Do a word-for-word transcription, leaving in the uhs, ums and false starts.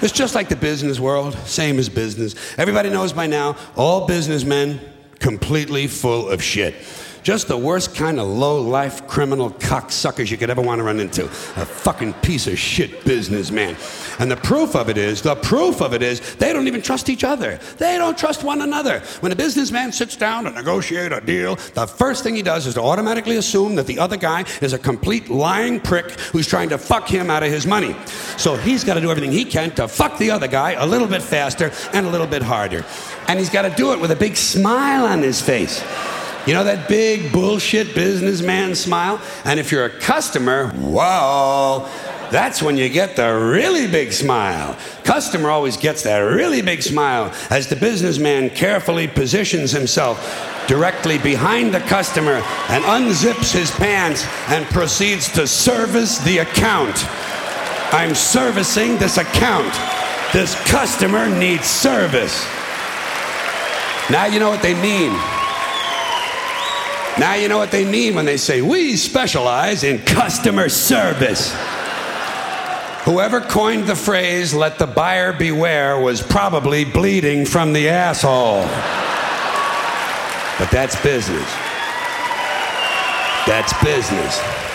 It's just like the business world, same as business. Everybody knows by now, all businessmen, completely full of shit. Just the worst kind of low-life criminal cocksuckers you could ever want to run into. A fucking piece of shit businessman. And the proof of it is, the proof of it is, they don't even trust each other. They don't trust one another. When a businessman sits down to negotiate a deal, the first thing he does is to automatically assume that the other guy is a complete lying prick who's trying to fuck him out of his money. So he's got to do everything he can to fuck the other guy a little bit faster and a little bit harder. And he's got to do it with a big smile on his face. You know that big bullshit businessman smile? And if you're a customer, wow, that's when you get the really big smile. Customer always gets that really big smile as the businessman carefully positions himself directly behind the customer and unzips his pants and proceeds to service the account. I'm servicing this account. This customer needs service. Now you know what they mean. Now you know what they mean when they say, we specialize in customer service. Whoever coined the phrase, let the buyer beware, was probably bleeding from the asshole. But that's business. That's business.